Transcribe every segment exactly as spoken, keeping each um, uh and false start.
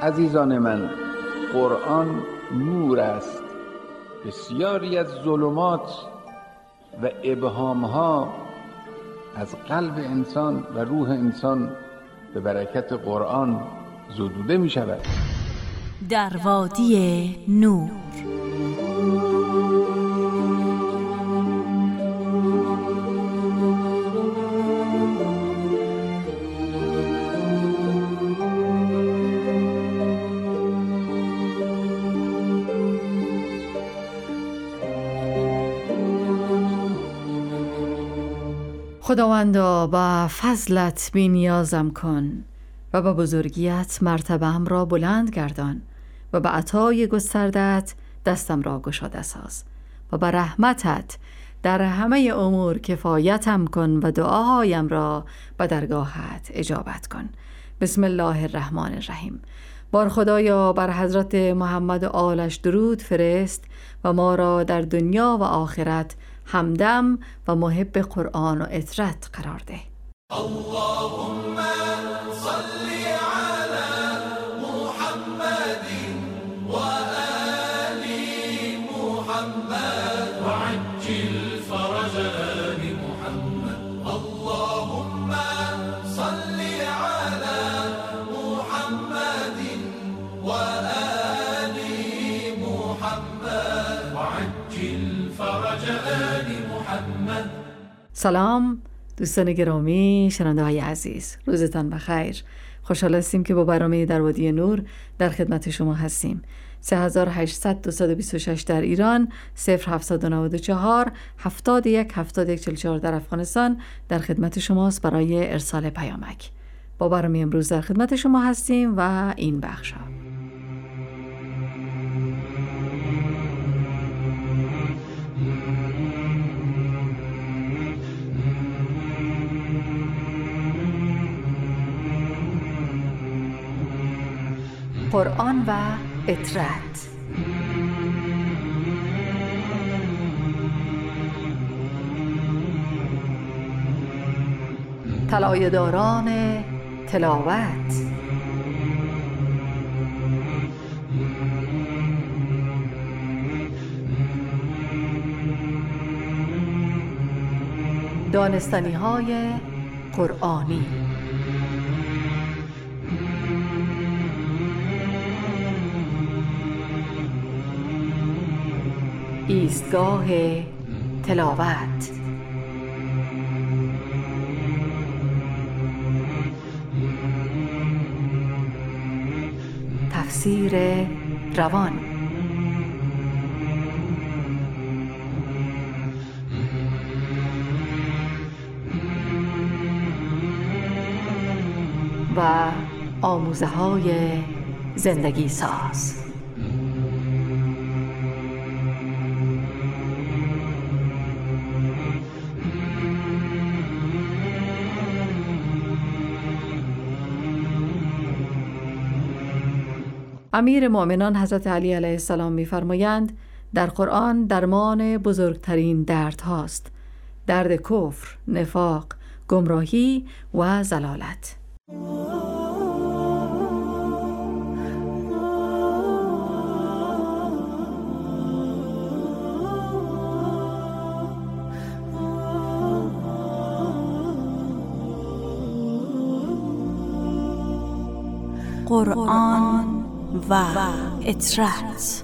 عزیزان من، قرآن نور است. بسیاری از ظلمات و ابهامها از قلب انسان و روح انسان به برکت قرآن زدوده می شود. در وادی نور. خداوندا با فضلت بی نیازم کن و با بزرگیت مرتبه‌ام را بلند گردان و به عطای گستردت دستم را گشاده ساز و با رحمتت در همه امور کفایتم کن و دعاهایم را به درگاهت اجابت کن. بسم الله الرحمن الرحیم. بار خدایا بر حضرت محمد و آلش درود فرست و ما را در دنیا و آخرت همدم و محب قرآن و اطرت قرار ده. اللهم صل على محمد و آل محمد و عجل فرج آل محمد. اللهم صل على محمد و آل محمد و عجل فرج آل محمد. سلام دوستان گرامی، شنونده های عزیز، روزتان بخیر. خوشحال هستیم که با برنامه در وادی نور در خدمت شما هستیم. سه هزار و هشتصد دویست و بیست و شش در ایران، صفر هفتصد و نود و چهار هفتاد و یک هفتاد و یک چهل و چهار در افغانستان در خدمت شماست برای ارسال پیامک. با برنامه امروز در خدمت شما هستیم و این بخش ها: قرآن و اطرت. طلایه‌داران تلاوت. دانستنی های قرآنی. ایستگاه تلاوت. تفسیر روان. و آموزه های زندگی ساز. امیر مؤمنان حضرت علی علیه السلام می‌فرمایند در قرآن درمان بزرگترین درد هاست: درد کفر، نفاق، گمراهی و ضلالت. قرآن و اطرت.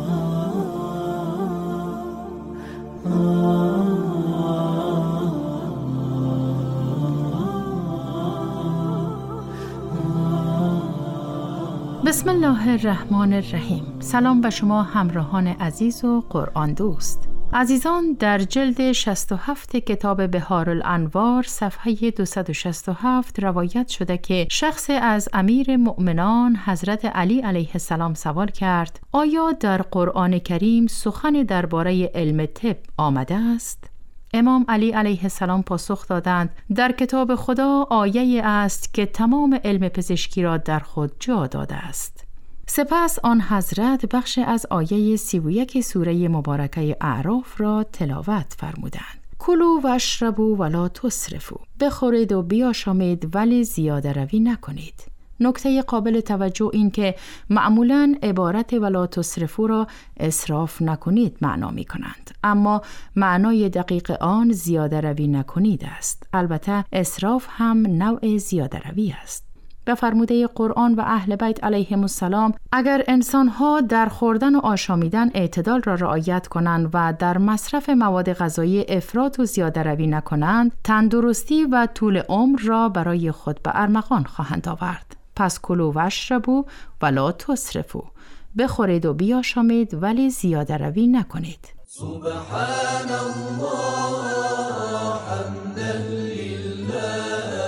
بسم الله الرحمن الرحیم. سلام به شما همراهان عزیز و قرآن دوست. عزیزان، در جلد شصت و هفت کتاب بحارالانوار صفحه دویست و شصت و هفت روایت شده که شخص از امیر مؤمنان حضرت علی علیه السلام سوال کرد: آیا در قرآن کریم سخن درباره علم طب آمده است؟ امام علی علیه السلام پاسخ دادند: در کتاب خدا آیه است که تمام علم پزشکی را در خود جا داده است. سپس آن حضرت بخش از آیه سی و یک سوره مبارکه اعراف را تلاوت فرمودند: کلوا و اشربوا ولا تسرفوا، بخورید و بیاشامید ولی زیاده روی نکنید. نکته قابل توجه این که معمولاً عبارت ولا تسرفوا را اسراف نکنید معنا می کنند، اما معنای دقیق آن زیاده روی نکنید است. البته اسراف هم نوع زیاده روی است. به فرموده قرآن و اهل بیت علیهم السلام اگر انسان‌ها در خوردن و آشامیدن اعتدال را رعایت کنند و در مصرف مواد غذایی افراط و زیاده روی نکنند، تندرستی و طول عمر را برای خود به ارمغان خواهند آورد. پس کلوا و اشربوا ولا تسرفوا، بخورید و بیاشامید ولی زیاده روی نکنید. سبحان الله حمدا لله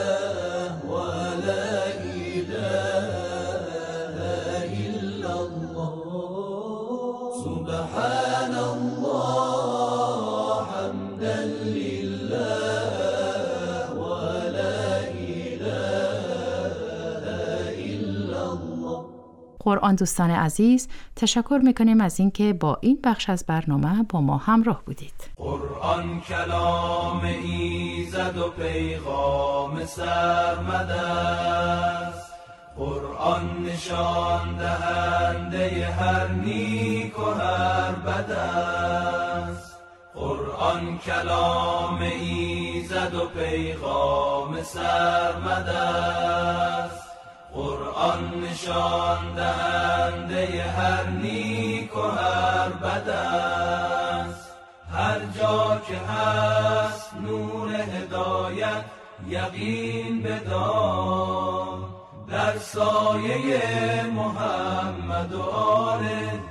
سبحان الله حمدا لله ولا إله إلا الله. قرآن دوستان عزیز، تشکر میکنیم از اینکه با این بخش از برنامه با ما همراه بودید. قرآن کلام ایزد و پیغام سرمد است، قرآن نشان دهنده هر نیک و هر بد است. قرآن کلام ایزد و پیغام سرمد است، قرآن نشان دهنده هر نیک و هر بد است. هر جا که هست نور هدایت یقین بدان، در سایه محمد و آل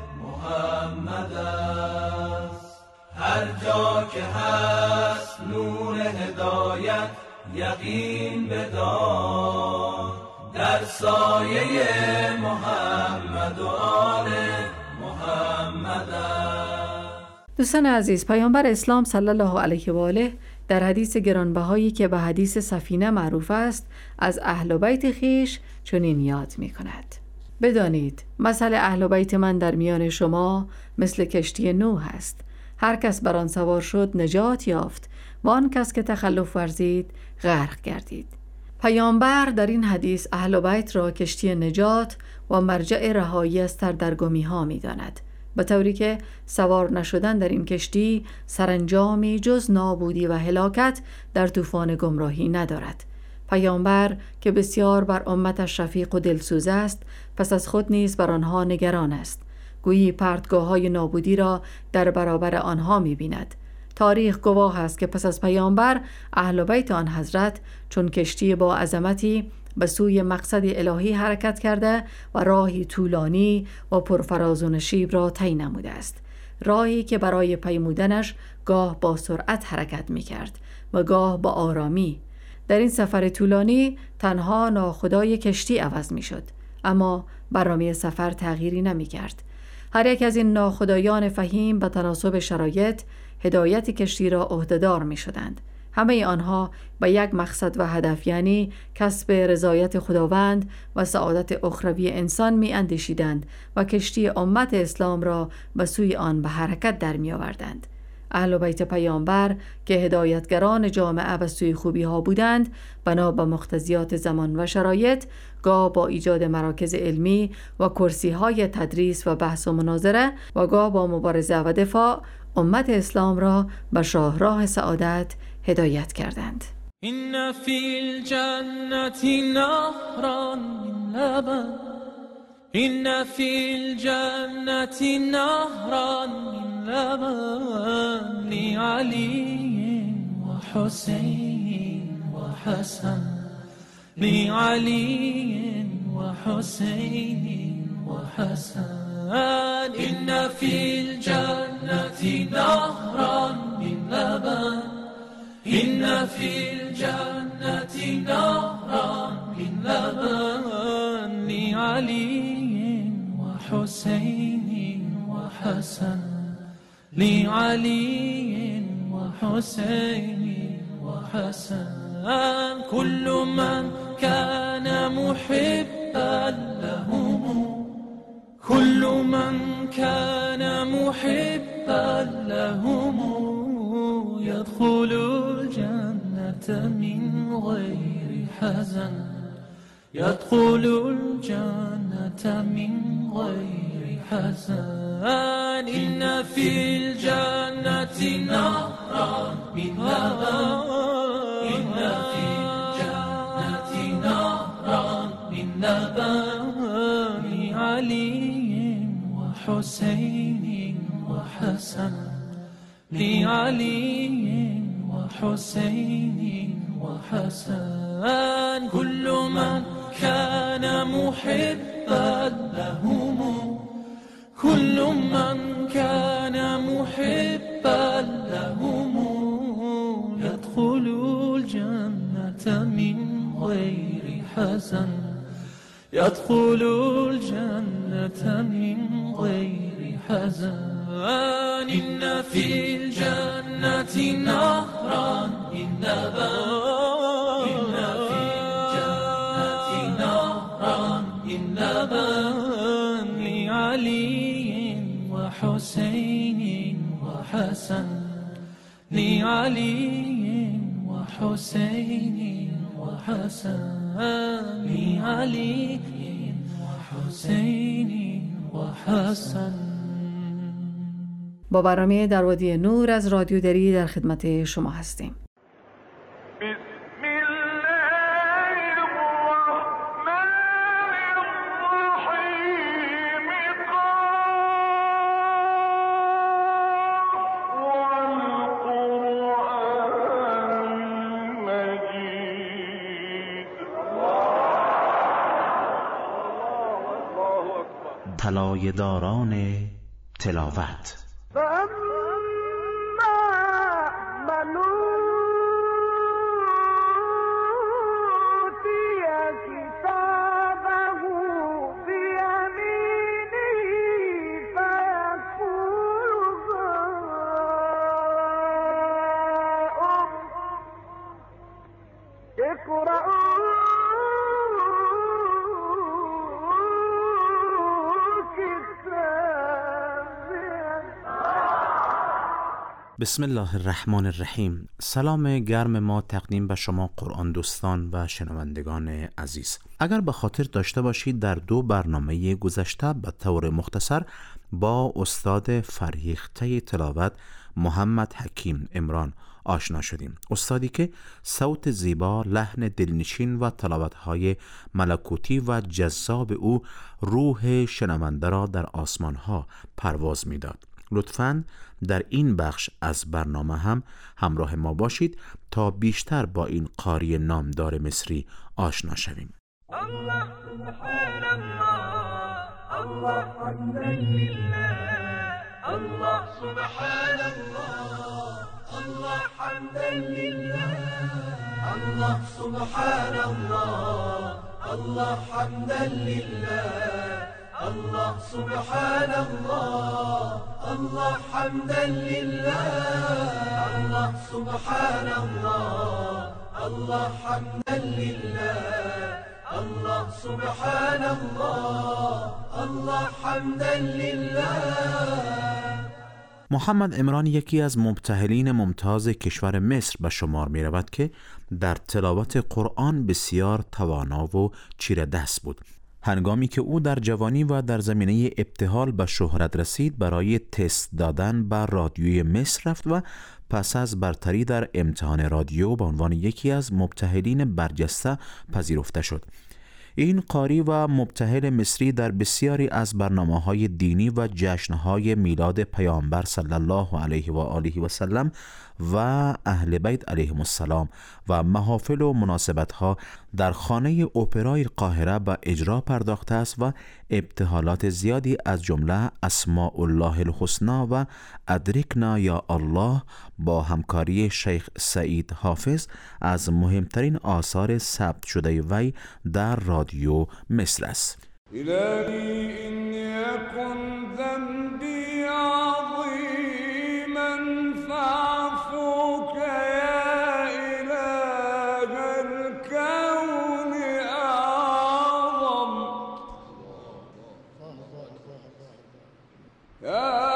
محمد است. هر جا که هست نور هدایت یقین بدان، در سایه محمد و آل محمد است. دوستان عزیز، پیامبر اسلام صلی الله علیه و آله در حدیث گرانبهایی که به حدیث سفینه معروف است از اهل بیت خویش چنین یاد می کند: بدانید مثل اهل بیت من در میان شما مثل کشتی نوح است. هر کس بر آن سوار شد نجات یافت و آن کس که تخلف ورزید غرق گردید. پیامبر در این حدیث اهل بیت را کشتی نجات و مرجع رهایی از سردرگمی ها می داند، به طوری که سوار نشدن در این کشتی سرانجامی جز نابودی و هلاکت در طوفان گمراهی ندارد. پیامبر که بسیار بر امتش شفیق و دلسوز است، پس از خود نیز بر آنها نگران است، گویی پرتگاه‌های نابودی را در برابر آنها می‌بیند. تاریخ گواه است که پس از پیامبر اهل بیت آن حضرت چون کشتی با عظمتی به سوی مقصد الهی حرکت کرده و راهی طولانی و پرفراز و نشیب را طی نموده است، راهی که برای پیمودنش گاه با سرعت حرکت می کرد و گاه با آرامی. در این سفر طولانی تنها ناخدای کشتی عوض می شد، اما برنامه سفر تغییری نمی کرد. هر یک از این ناخدایان فهیم به تناسب شرایط هدایت کشتی را عهده‌دار می شدند. همه آنها به یک مقصد و هدف، یعنی کسب رضایت خداوند و سعادت اخروی انسان می اندیشیدند و کشتی امت اسلام را به سوی آن به حرکت در می آوردند. اهل بیت پیامبر که هدایتگران جامعه و سوی خوبی ها بودند، بنا به مقتضیات زمان و شرایط گاه با ایجاد مراکز علمی و کرسی های تدریس و بحث و مناظره و گاه با مبارزه و دفاع امت اسلام را به شاهراه سعادت هدایت کردند. این فی الجنة نهرا من لبن، این فی الجنة نهرا من لبن لعلی و حسین و حسن، لعلی و حسین و حسن. این فی الجنة نهرا من لبن، این فی الجنة نهرا من لبن لعلی و حسین و حسن، لعلی و حسین و حسن. كل من كان محبا لهم، كل من كان محبا لهم يدخل الجنة من غير حزن، يدخل الجنة من غير حزن إن في الجنة نهرا من لبن إن في الجنة نهرا من لبن علي وحسين وحسن لعلي وحسين وحسن كل من كان محبا لهم كل من كان محبا لهم يدخل الجنة من غير حزن يدخل الجنة من غير حزن إن في الجنة نهرا من لبن إن في الجنة نهرا من لبن لعلي وحسين وحسن لعلي وحسين وحسن لعلي وحسين وحسن. با برنامه در وادی نور از رادیو دری در خدمت شما هستیم. طلایه داران تلاوت. بسم الله الرحمن الرحیم. سلام گرم ما تقدیم به شما قرآن دوستان و شنوندگان عزیز. اگر به خاطر داشته باشید در دو برنامه گذشته به طور مختصر با استاد فرهیخته تلاوت محمد حکیم عمران آشنا شدیم. استادی که صوت زیبا، لحن دلنشین و تلاوت‌های ملکوتی و جذاب او روح شنونده را در آسمان‌ها پرواز می‌داد. لطفاً در این بخش از برنامه هم همراه ما باشید تا بیشتر با این قاری نامدار مصری آشنا شویم. الله سبحان الله الله حمدا لله الله سبحان الله الله حمدا لله الله سبحان الله الله حمدا لله الله سبحان الله الله حمدا لله الله سبحان الله الله حمدا لله الله سبحان الله الله حمدا لله. محمد عمران یکی از مبتهلین ممتاز کشور مصر به شمار می رود که در تلاوت قرآن بسیار توانا و چیره دست بود. هنگامی که او در جوانی و در زمینه ابتهال به شهرت رسید، برای تست دادن به رادیوی مصر رفت و پس از برتری در امتحان رادیو به عنوان یکی از مبتهلین برجسته پذیرفته شد. این قاری و مبتهل مصری در بسیاری از برنامه‌های دینی و جشن‌های میلاد پیامبر صلی الله علیه و آله و سلم و اهل بیت علیهم السلام و محافل و مناسبت‌ها در خانه اپرای قاهره به اجرا پرداخته است و ابتهالات زیادی از جمله اسماء الله الحسنا و ادرکنا یا الله با همکاری شیخ سعید حافظ از مهمترین آثار ثبت شده وی در رادیو مصر است. الهی انی کن ذنبی عظیما فاعفوک یا اله الکون اعظم یا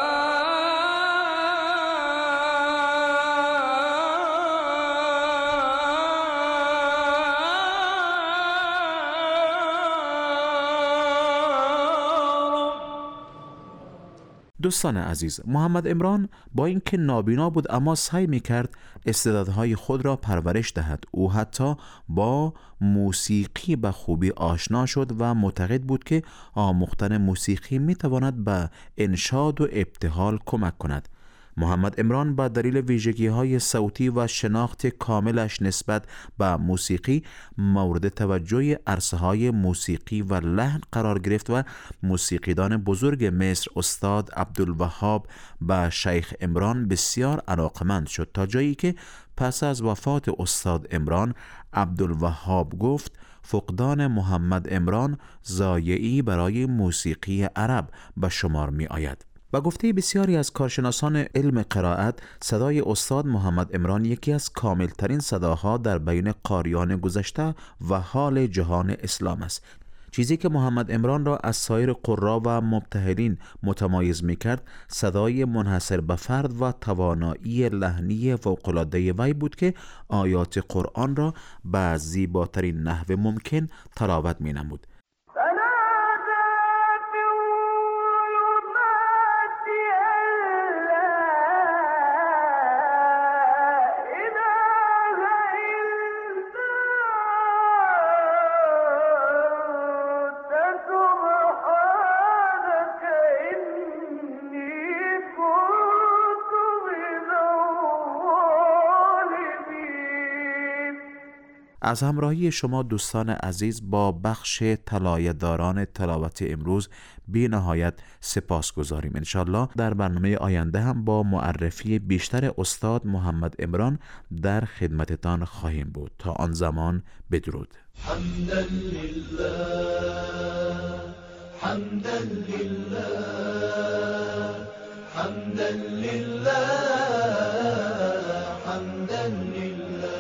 دوستان عزیز، محمد عمران با اینکه نابینا بود اما سعی می‌کرد استعدادهای خود را پرورش دهد. او حتی با موسیقی به خوبی آشنا شد و معتقد بود که آموختن موسیقی می‌تواند به انشاد و ابتهال کمک کند. محمد عمران با دلیل ویژگی‌های صوتی و شناخت کاملش نسبت به موسیقی مورد توجه عرصه‌های موسیقی و لحن قرار گرفت و موسیقیدان بزرگ مصر استاد عبدالوهاب به شیخ عمران بسیار علاقمند شد، تا جایی که پس از وفات استاد عمران عبدالوهاب گفت فقدان محمد عمران ضایعی برای موسیقی عرب به شمار می آید. با گفته بسیاری از کارشناسان علم قرائت، صدای استاد محمد عمران یکی از کاملترین صداها در بین قاریان گذشته و حال جهان اسلام است. چیزی که محمد عمران را از سایر قرا و مبتهلین متمایز می‌کرد، صدای منحصر به فرد و توانایی لحنی فوق‌العاده وی بود که آیات قرآن را به زیباترین نحو ممکن تلاوت می‌نمود. از همراهی شما دوستان عزیز با بخش طلایه‌داران تلاوت امروز بی نهایت سپاس گذاریم. انشالله در برنامه آینده هم با معرفی بیشتر استاد محمد عمران در خدمتتان خواهیم بود. تا آن زمان بدرود. حمدا لله حمدا لله حمدا لله حمدا لله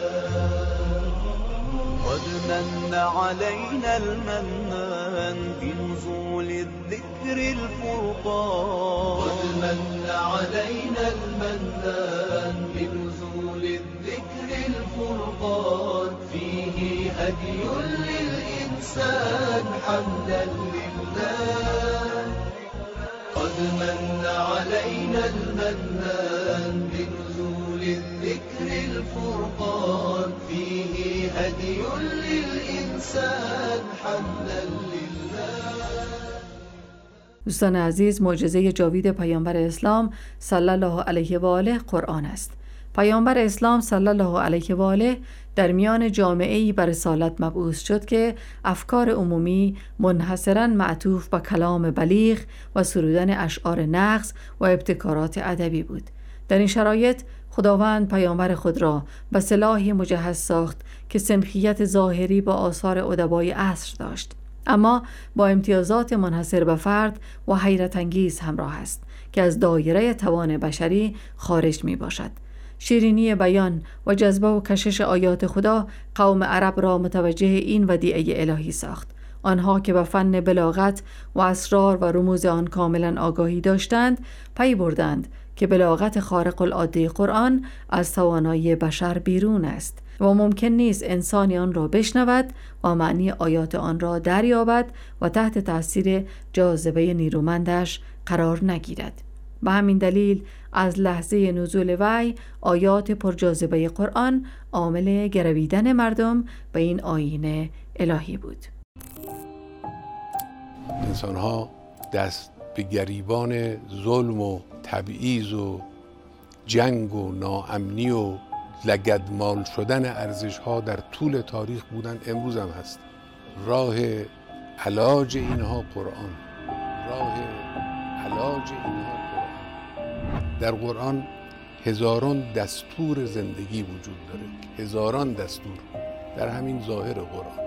قد من علينا المنان بنزول الذكر الفرقان قد من علينا المنان بنزول الذكر الفرقان فيه هدي للإنسان حمدا لله قد من علينا المنان بنزول الذكر الفرقان فيه هدي للإنسان حمدا لله. دوستان عزیز، معجزه جاوید پیامبر اسلام صلی الله علیه و آله قرآن است. پیامبر اسلام صلی الله علیه و آله در میان جامعه‌ای بر رسالت مبعوث شد که افکار عمومی منحصراً معطوف به کلام بلیغ و سرودن اشعار نغز و ابتکارات ادبی بود. در این شرایط خداوند پیامبر خود را به سلاحی مجهز ساخت که سنخیت ظاهری با آثار ادبای عصر داشت، اما با امتیازات منحصر به فرد و حیرت انگیز همراه است که از دایره توان بشری خارج می باشد. شیرینی بیان و جذبه و کشش آیات خدا قوم عرب را متوجه این ودیعه الهی ساخت. آنها که به فن بلاغت و اسرار و رموز آن کاملا آگاهی داشتند، پی بردند که بلاغت خارق العاده قرآن از توانایی بشر بیرون است و ممکن نیست انسانی آن را بشنود و معنی آیات آن را دریابد و تحت تأثیر جاذبه نیرومندش قرار نگیرد. به همین دلیل از لحظه نزول وحی آیات پرجاذبه قرآن عامل گرویدن مردم به این آیین الهی بود. انسان‌ها دست به گریبان ظلم و تبعیض و جنگ و ناامنی و لگدمال شدن ارزش‌ها در طول تاریخ بودند، امروز هم هست. راه علاج اینها قرآن، راه علاج اینها قرآن. در قرآن هزاران دستور زندگی وجود داره، هزاران دستور در همین ظاهر قرآن.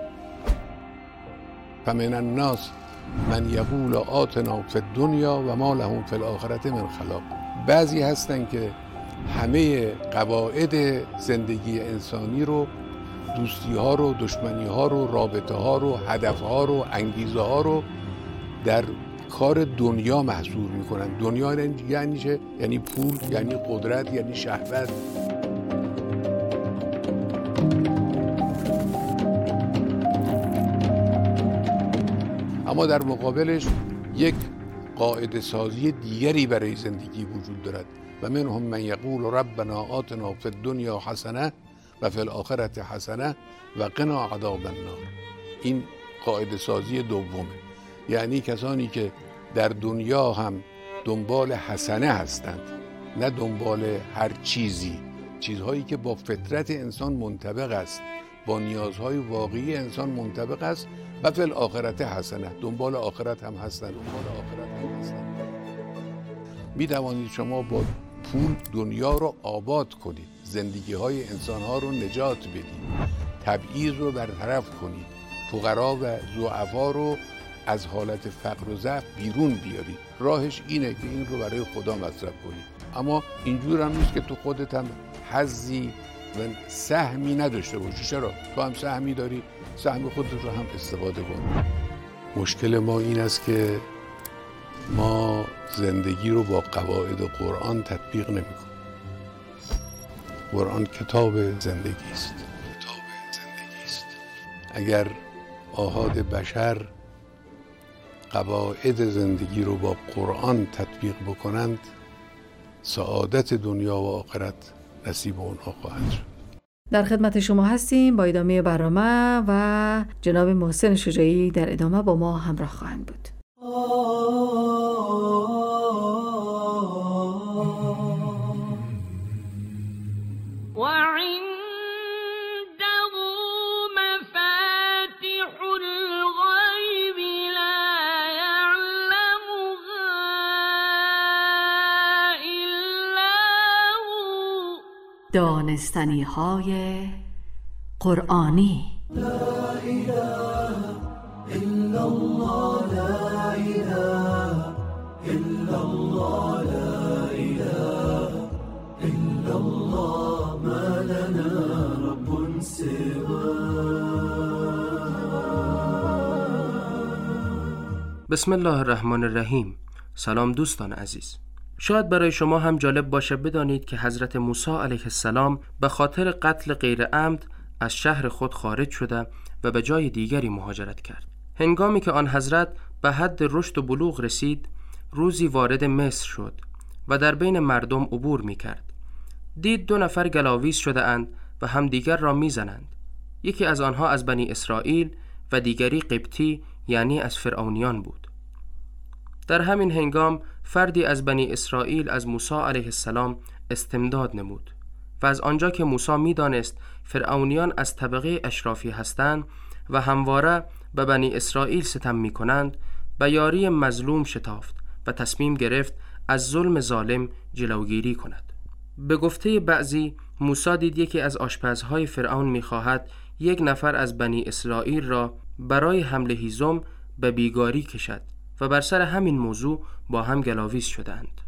فمن الناس من یقول آتنا فی الدنیا و ما لهم فی الآخرة من خلاق. بعضی هستن که همه قواعد زندگی انسانی رو، دوستی ها رو، دشمنی ها رو، رابطه ها رو، هدف ها رو، انگیزه ها رو در کار دنیا محصور میکنن. دنیا یعنی چه؟ یعنی پول، یعنی قدرت، یعنی شهوت. اما در مقابلش یک قاعده سازی دیگری برای زندگی وجود دارد و منهم من یقول ربنا آتنا فی الدنیا حسنه و فی الاخره حسنه و قنا عذاب النار. این قاعده سازی دومه، یعنی کسانی که در دنیا هم دنبال حسنه هستند، نه دنبال هر چیزی، چیزهایی که با فطرت انسان منطبق است، با نیازهای واقعی انسان منطبق است، و فی الاخرت حسنه، دنبال آخرت هم هستند، دنبال آخرت هم هستند. می توانید شما با پول دنیا رو آباد کنید، زندگی های انسان ها رو نجات بدید، تبعیض رو برطرف کنید، فقرا و ضعفا رو از حالت فقر و ضعف بیرون بیارید. راهش اینه که این رو برای خدا مصرف کنید، اما اینجور هم نیست که تو خودت هم حظی و سهمی نداشته باشی. چرا؟ تو هم سهمی داری، سهم خودت رو هم استفاده کن. مشکل ما این است که ما زندگی رو با قواعد قرآن تطبیق نمی کنیم. قرآن کتاب زندگی است. کتاب زندگی است. اگر آحاد بشر قواعد زندگی رو با قرآن تطبیق بکنند، سعادت دنیا و آخرت نصیب اونها خواهد شد. در خدمت شما هستیم با ادامه برنامه و جناب محسن شجاعی در ادامه با ما همراه خواهند بود. دانستنی های قرآنی. لا اله الا الله، لا اله الا الله، لا اله الا الله، ما لنا رب سواه. بسم الله الرحمن الرحیم. سلام دوستان عزیز. شاید برای شما هم جالب باشه بدانید که حضرت موسی علیه السلام به خاطر قتل غیر عمد از شهر خود خارج شده و به جای دیگری مهاجرت کرد. هنگامی که آن حضرت به حد رشد و بلوغ رسید، روزی وارد مصر شد و در بین مردم عبور می کرد. دید دو نفر گلاویز شده اند و همدیگر را می زنند. یکی از آنها از بنی اسرائیل و دیگری قبطی، یعنی از فرعونیان بود. در همین هنگام فردی از بنی اسرائیل از موسی علیه السلام استمداد نمود و از آنجا که موسی می دانست فرعونیان از طبقه اشرافی هستند و همواره به بنی اسرائیل ستم می کنند، به یاری مظلوم شتافت و تصمیم گرفت از ظلم ظالم جلوگیری کند. به گفته بعضی، موسی دید یکی از آشپزهای فرعون می خواهد یک نفر از بنی اسرائیل را برای حمل هیزم به بیگاری کشد و بر سر همین موضوع با هم گلاویز شدند.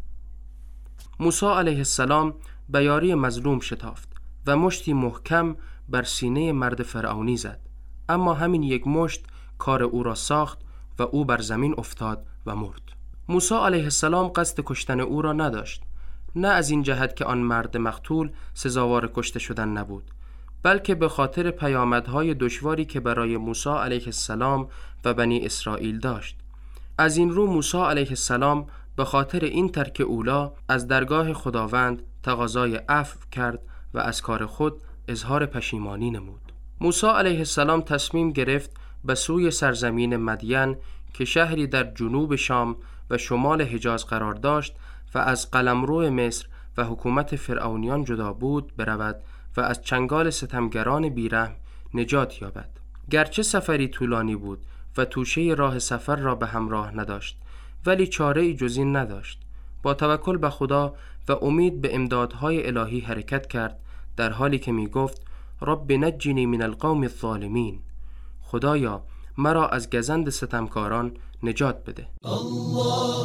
موسی علیه السلام به یاری مظلوم شتافت و مشتی محکم بر سینه مرد فرعونی زد، اما همین یک مشت کار او را ساخت و او بر زمین افتاد و مرد. موسی علیه السلام قصد کشتن او را نداشت، نه از این جهت که آن مرد مقتول سزاوار کشته شدن نبود، بلکه به خاطر پیامدهای دشواری که برای موسی علیه السلام و بنی اسرائیل داشت. از این رو موسی علیه السلام به خاطر این ترک اولا از درگاه خداوند تقاضای عفو کرد و از کار خود اظهار پشیمانی نمود. موسی علیه السلام تصمیم گرفت به سوی سرزمین مدین که شهری در جنوب شام و شمال حجاز قرار داشت و از قلمرو مصر و حکومت فرعونیان جدا بود برود و از چنگال ستمگران بیرحم نجات یابد. گرچه سفری طولانی بود و توشه راه سفر را به همراه نداشت، ولی چاره‌ای جز این نداشت. با توکل به خدا و امید به امدادهای الهی حرکت کرد، در حالی که می گفت رب نجنی من القوم الظالمین، خدایا مرا از گزند ستمکاران نجات بده. الله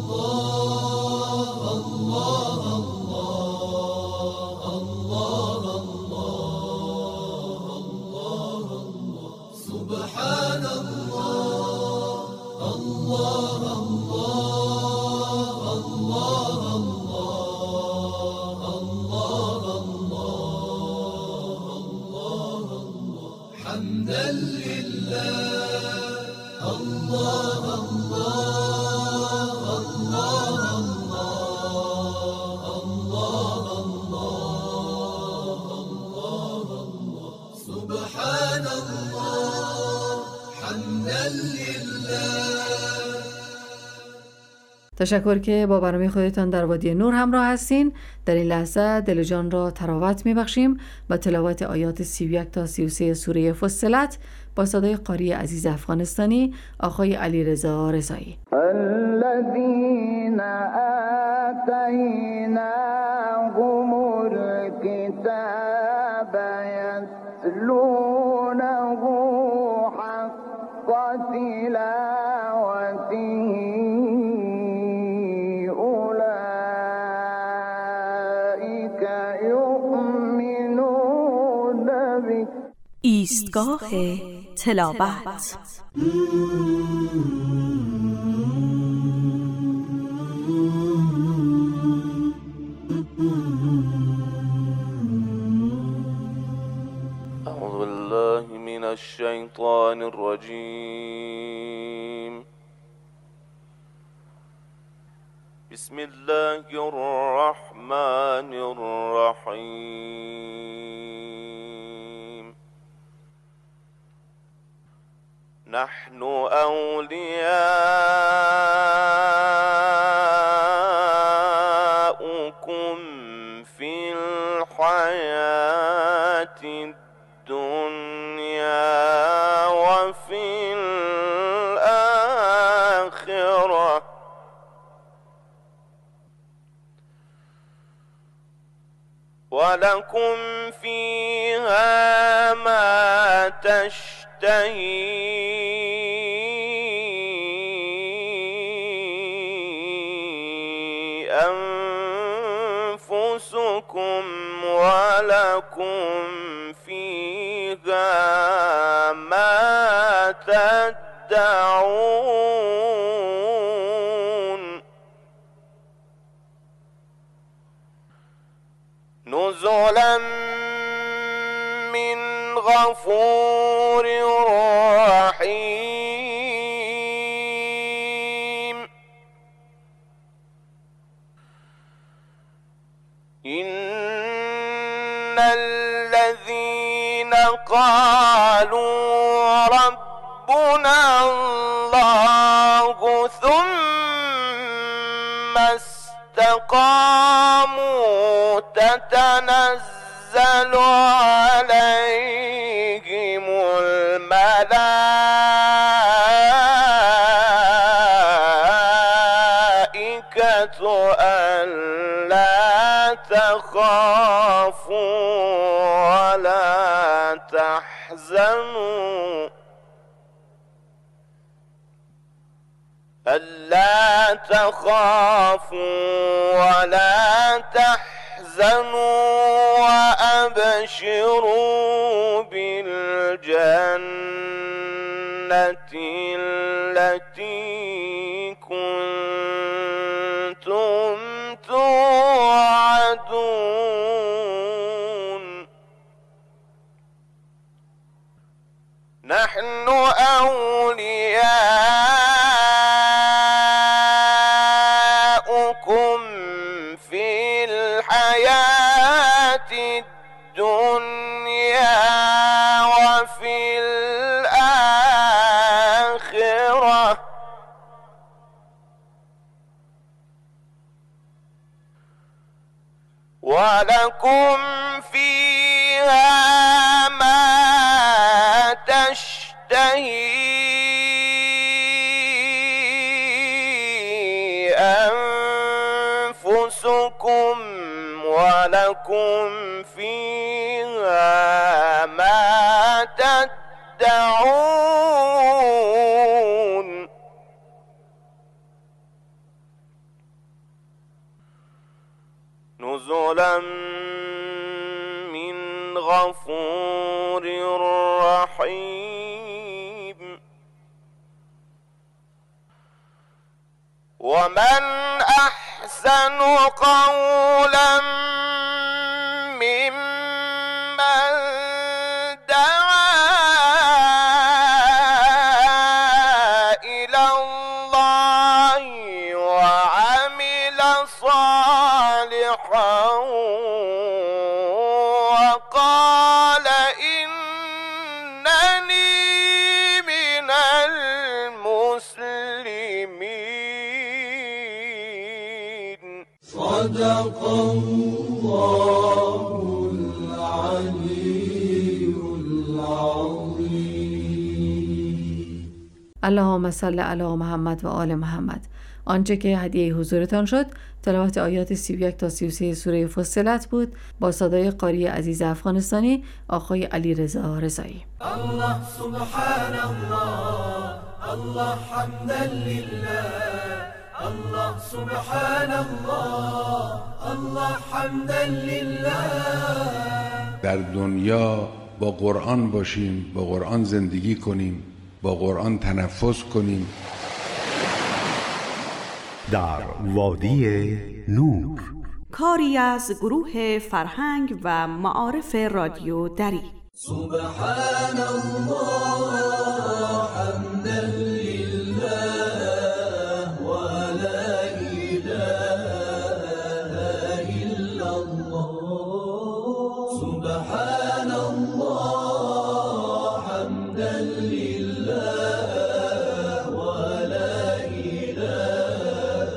الله الله الله الله الله سبحان الله الله الله الله الله الله الله حمدا لله الله الله تشکر که با برنامه خودتان در وادی نور همراه هستین. در این لحظه دل جان را تراوت میبخشیم با تلاوت آیات سی و یک تا سی و سه سوره فصلت با صدای قاری عزیز افغانستانی آقای علیرضا رضایی. الذين آتيناهم الكتاب يتلونه حق تلاوته ایستگاه تلاوت. أعوذ بالله من الشيطان الرجيم. بسم الله الرحمن الرحيم. نحن أولياؤكم في الحياة الدنيا وفي الآخرة ولكم فيها ما تشتهي أنفسكم ولكم فيها ما تدعون نزلا من غفور رحيم. إن الذين قالوا ربنا الله ثم استقاموا تتنزل عليهم الملائكة ألا تخافوا ولا تحزنوا ألا تخافوا ولا تحزنوا وأبشروا بالجنة التي كنتم توعدون. نحن أولياؤكم في الحياة الدنيا وفي الآخرة ولكم فيها ما تشتهي أنفسكم ولكم فيها ما تدعون نزلا من غفور رحيم. ومن أحسن قولا ممن دعا إلى الله وعمل صالحا وقال إنني من صدق الله العلی العظیم. اللهم صل علی محمد و آل محمد. آنچه که هدیه حضورتان شد تلاوت آیات سی و یک تا سی و سه سوره فصلت بود با صدای قاری عزیز افغانستانی آقای علیرضا رضایی. الله سبحان الله، الله حمدا لله، الله سبحان الله، الله حمدا لله. در دنیا با قرآن باشیم، با قرآن زندگی کنیم، با قرآن تنفس کنیم. در وادی نور، کاری از گروه فرهنگ و معارف رادیو دری. سبحان الله حمدا لله و لا اله الا الله. سبحان الله حمدا لله و لا اله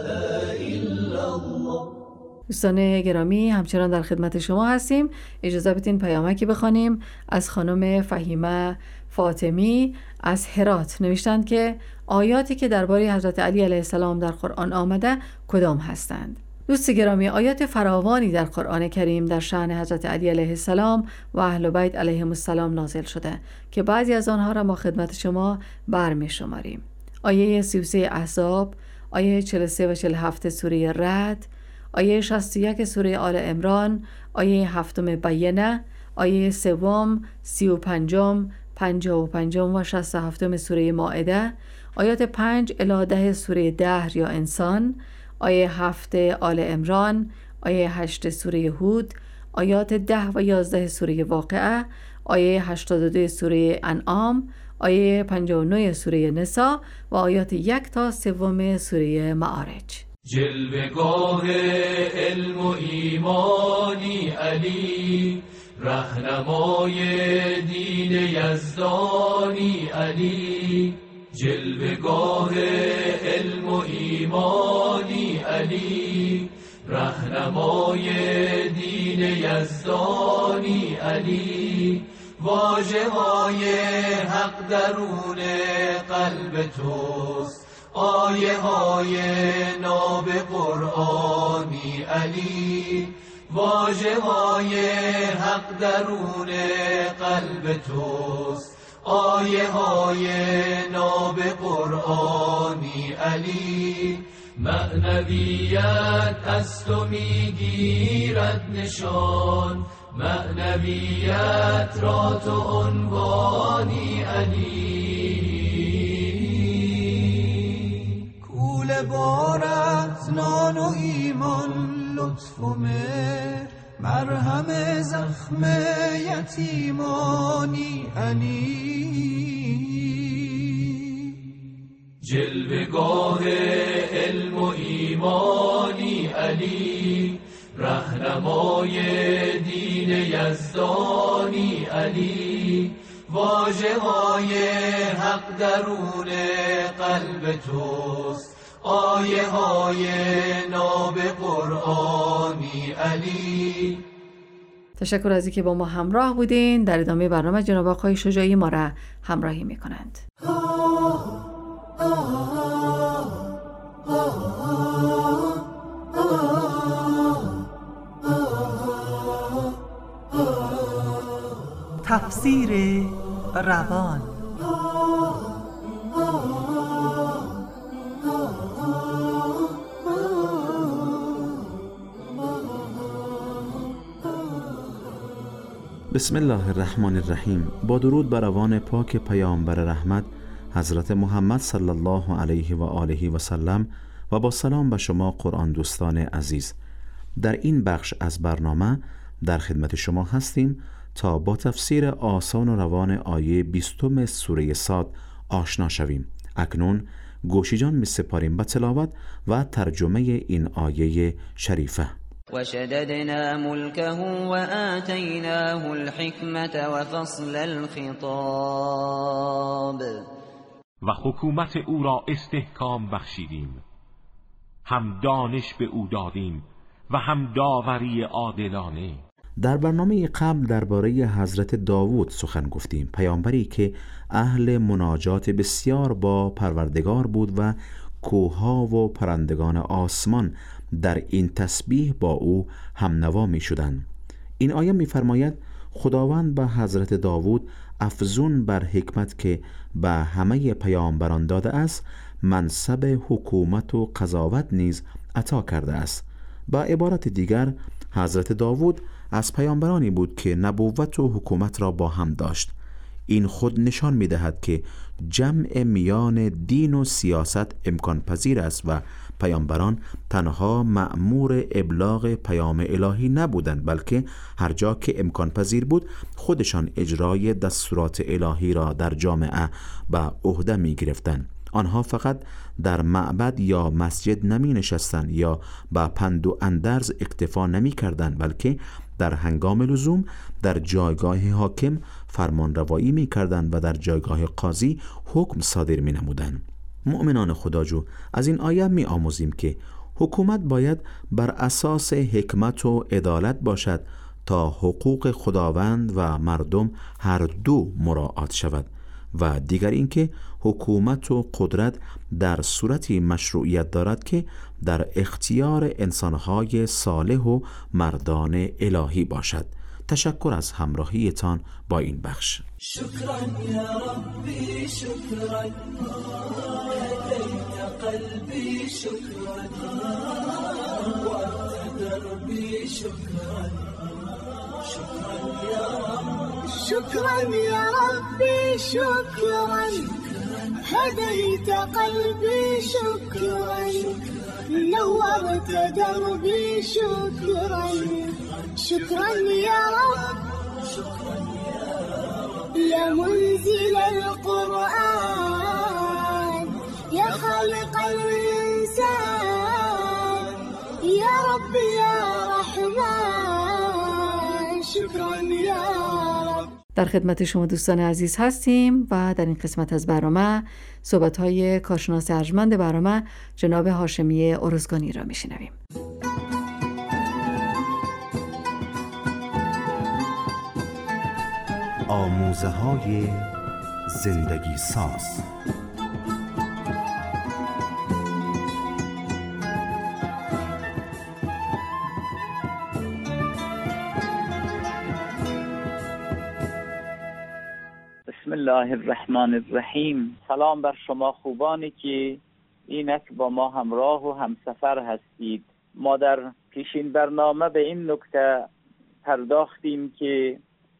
الا الله. دوستان گرامی، همچنان در خدمت شما هستیم. اجازه بدین پیامکی بخوانیم از خانم فهیمه فاطمی از هرات. نوشتند که آیاتی که درباره حضرت علی علیه السلام در قرآن آمده کدام هستند؟ دوست گرامی، آیات فراوانی در قرآن کریم در شأن حضرت علی علیه السلام و اهل بیت علیهم السلام نازل شده که بعضی از آنها را ما خدمت شما برمی شماریم. آیه سی و سه احزاب، آیه چهل و سه و چهل و هفت سوره رعد، آیه شصت و یک سوره آل عمران، آیه هفتم بینه، آیه سوم، سی و پنجم، پنجاه و پنجم و شصت و هفتم سوره مائده، آیات پنج الی ده سوره دهر یا انسان، آیه هفت آل عمران، آیه هشت سوره هود، آیات ده و یازده سوره واقعه، آیه هشتاد و دو سوره انعام، آیه پنجاه و نه سوره نساء و آیات یک تا سوم سوره معارج. جلوه‌گاه علم و ایمانی علی، رهنمای دین یزدانی علی. جلوه‌گاه علم و ایمانی علی، رهنمای دین یزدانی علی. واژه‌های حق درون قلب توست، آیه های ناب قرآنی علی. واژه های حق درون قلب توست، آیه های ناب قرآنی علی. معنویت از تو میگیرد نشان، معنویت را تو عنوانی علی. بارت نان و ایمان، لطف و مهر، مرهم زخم یتیمانی علی. جلوه‌گاه علم و ایمانی علی، رهنمای دین یزدانی علی. واژه‌های حق درون قلب توست، آیه های ناب قرآنی علی. تشکر از اینکه با ما همراه بودین. در ادامه برنامه جناب آقای شجاعی ما را همراهی می کنند. تفسیر روان. بسم الله الرحمن الرحیم. با درود بر روان پاک پیامبر رحمت حضرت محمد صلی الله علیه و آله و سلم و با سلام به شما قرآن دوستان عزیز. در این بخش از برنامه در خدمت شما هستیم تا با تفسیر آسان و روان آیه بیستم سوره صاد آشنا شویم. اکنون گوشی جان می سپاریم به تلاوت و ترجمه این آیه شریفه. وشددنا ملكه وآتيناه الحكمة وفصل الخطاب. و حکومت او را استحکام بخشیدیم، هم دانش به او دادیم و هم داوری عادلانه. در برنامه قبل درباره حضرت داوود سخن گفتیم، پیامبری که اهل مناجات بسیار با پروردگار بود و کوهها و پرندگان آسمان در این تسبیح با او هم نوا می شدند. این آیه می فرماید خداوند به حضرت داوود افزون بر حکمت که به همه پیامبران داده است، منصب حکومت و قضاوت نیز عطا کرده است. با عبارت دیگر، حضرت داوود از پیامبرانی بود که نبوت و حکومت را با هم داشت. این خود نشان می دهد که جمع میان دین و سیاست امکان پذیر است و پیامبران تنها مأمور ابلاغ پیام الهی نبودند، بلکه هر جا که امکان پذیر بود خودشان اجرای دستورات الهی را در جامعه به عهده می گرفتند. آنها فقط در معبد یا مسجد نمی نشستند یا با پند و اندرز اکتفا نمی کردند، بلکه در هنگام لزوم در جایگاه حاکم فرمان روایی می کردند و در جایگاه قاضی حکم صادر می نمودند. مؤمنان خداجو، از این آیه می آموزیم که حکومت باید بر اساس حکمت و عدالت باشد تا حقوق خداوند و مردم هر دو مراعات شود، و دیگر اینکه حکومت و قدرت در صورتی مشروعیت دارد که در اختیار انسانهای صالح و مردان الهی باشد. تشکر از همراهیتان با این بخش. شکرا یا ربی، شکرا هدیت قلبی، شکرا وقت دربی، شکرا شکرا یا رب، شكرا يا ربي، شكرا هديت قلبي، شكرا نورت دربي، شكرا شكرا يا رب، يا منزل القرآن، يا خالق الإنسان، يا رب يا رحمن، شكرا يا رب. در خدمت شما دوستان عزیز هستیم و در این قسمت از برنامه صحبت‌های کارشناس ارجمند برنامه جناب هاشمی ارزگانی را می‌شنویم. آموزه‌های زندگی ساز. بسم الله الرحمن الرحیم. سلام بر شما خوبانی که اینک با ما همراه و همسفر هستید. ما در پیشین برنامه به این نکته پرداختیم که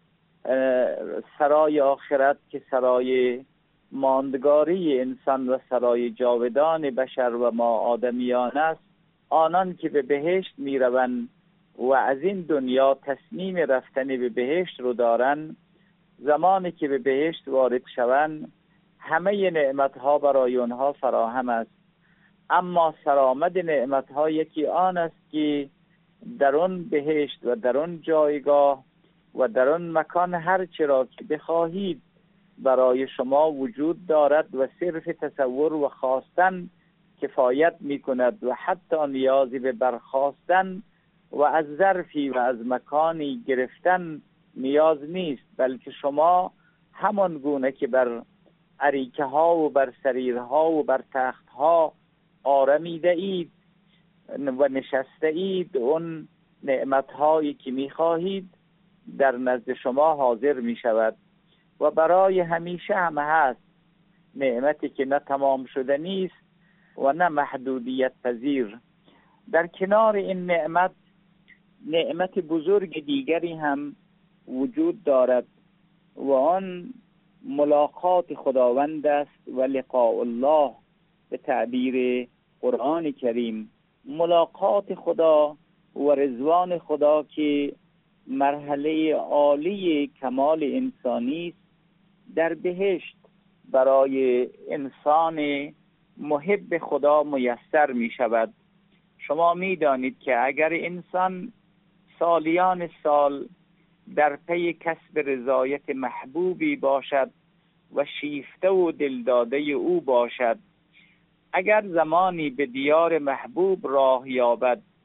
سرای آخرت که سرای ماندگاری انسان و سرای جاودان بشر و ما آدمیان است، آنان که به بهشت می روند و از این دنیا تصمیم رفتن به بهشت رو دارن، زمانی که به بهشت وارد شوند همه نعمتها برای آنها فراهم است، اما سرآمد نعمتها یکی آن است که در آن بهشت و در آن جایگاه و در آن مکان هر چه را که بخواهید برای شما وجود دارد و صرف تصور و خواستن کفایت می کند و حتی نیازی به برخاستن و از ظرفی و از مکانی گرفتن نیاز نیست، بلکه شما همان گونه که بر اریکه ها و بر سریرها و بر تخت ها آرمیده اید و نشسته اید، اون نعمت هایی که می خواهید در نزد شما حاضر می شود و برای همیشه هم هست، نعمتی که نه تمام شده نیست و نه محدودیت پذیر. در کنار این نعمت نعمت بزرگ دیگری هم وجود دارد و آن ملاقات خداوند است و لقاء الله به تعبیر قرآن کریم. ملاقات خدا و رضوان خدا که مرحله عالی کمال انسانی است، در بهشت برای انسان محب خدا میسر می شود. شما می دانید که اگر انسان سالیان سال در پی کسب رضایت محبوبی باشد و شیفته و دلداده او باشد، اگر زمانی به دیار محبوب راه یابد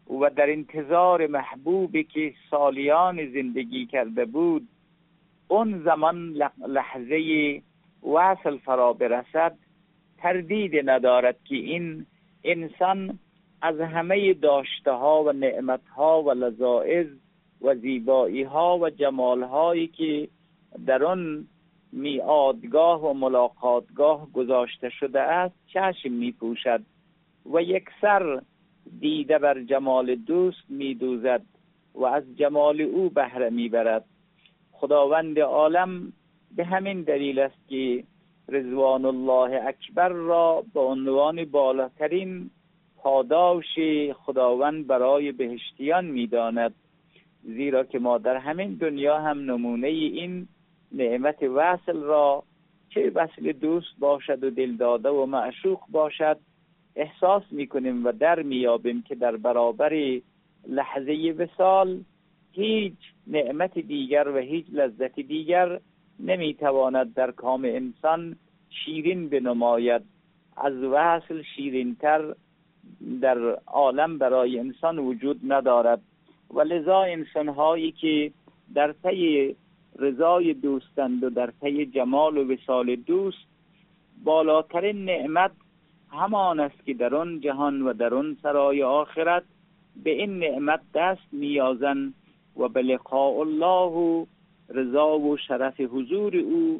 و در انتظار محبوبی که سالیان زندگی کرده بود، اون زمان لحظه وصل فرا برسد، تردید ندارد که این انسان از همه داشته ها و نعمت ها و لذائذ و زیبایی ها و جمال هایی که در آن میعادگاه و ملاقاتگاه گذاشته شده است چشم می پوشد و یک سر دیده بر جمال دوست می دوزد و از جمال او بهره می برد. خداوند عالم به همین دلیل است که رضوان الله اکبر را به عنوان بالاترین پاداش خداوند برای بهشتیان می داند، زیرا که ما در همین دنیا هم نمونه این نعمت وصل را، چه وصل دوست باشد و دلداده و معشوق باشد، احساس میکنیم و در میابیم که در برابر لحظه وصال هیچ نعمت دیگر و هیچ لذت دیگر نمیتواند در کام انسان شیرین بنماید. از وصل شیرینتر در عالم برای انسان وجود ندارد و لذا انسانهایی که در پی رضای دوستند و در پی جمال و وصال دوست، بالاترین نعمت همان است که در آن جهان و در آن سرای آخرت به این نعمت دست میازند و به لقاء الله و رضا و شرف حضور او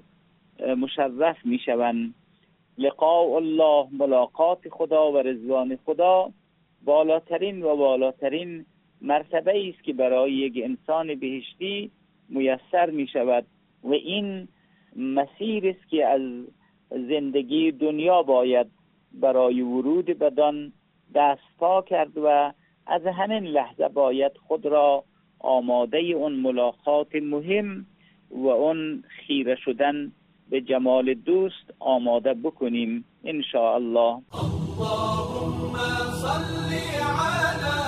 مشرف میشوند. لقاء الله، ملاقات خدا و رضوان خدا، بالاترین و بالاترین مرتبه است که برای یک انسان بهشتی میسر می شود و این مسیر است که از زندگی دنیا باید برای ورود بدان دست پا کرد و از همین لحظه باید خود را آماده اون ملاقات مهم و اون خیره شدن به جمال دوست آماده بکنیم ان شاء الله. اللهم صل علی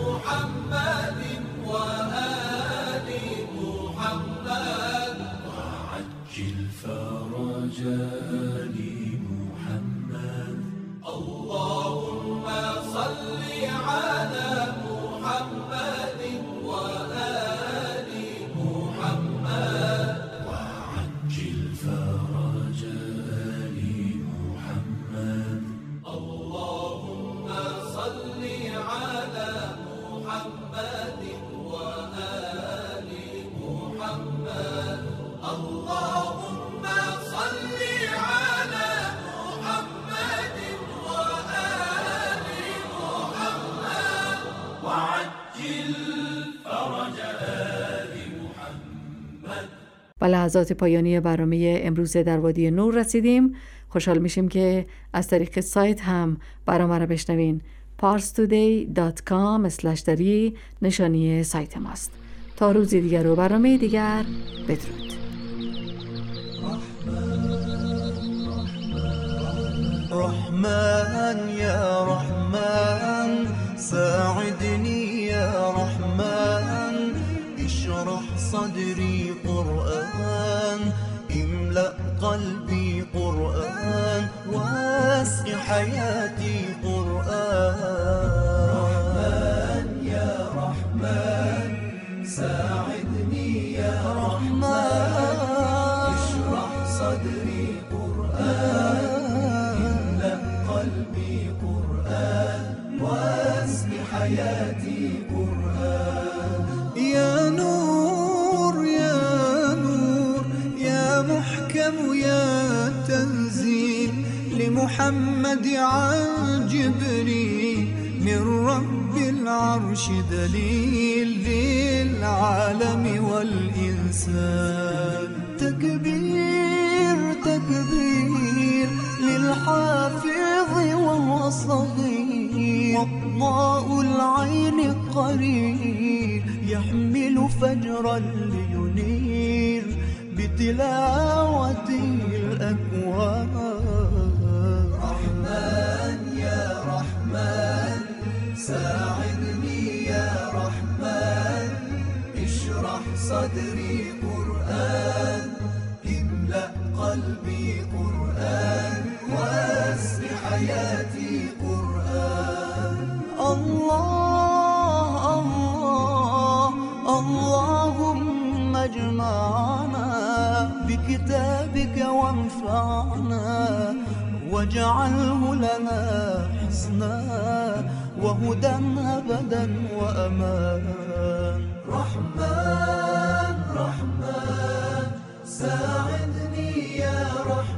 محمد و آل محمد وعجل فرج آل محمد. اللهم صل علی محمد و آل محمد وعجل فرج آل محمد. اللهم صل على محمد وآل محمد. اللهم صل على محمد وآل محمد وعجل فرج آل محمد. و لحظات پایانی برنامه امروز در وادی نور رسیدیم. خوشحال میشیم که از طریق سایت هم برنامه را بشنوین. پارس تودی دات کام اسلش دری نشانی سایت ماست. تا روزی دیگر و برنامه دیگر، بدرود. رحمن يا رحمن ساعدني يا رحمن اشرح صدري قرآن املأ قلبي قرآن واسع حياتي قرآن. رحمن يا رحمن ساعدني يا رحمن اشرح صدري قرآن املأ قلبي قرآن واسع حياتي قرآن. يا نور يا نور يا محكم يا تنزيل لمحمد عن جبريل من رب العرش دليل للعالم والإنسان. تكبير تكبير للحافظ وهو صغير وضاء العين قرير يحمل فجرا لينير بتلاوته الأكوان. رحمن يا رحمن ساعدني يا رحمن اشرح صدري قرآن املأ قلبي قرآن واسع حياتي قرآن. الله اللهم اجمعنا بكتابك وانفعنا واجعله لنا حسنا وهدى أبدا وأمان. رحمن رحمن ساعدني يا رحمن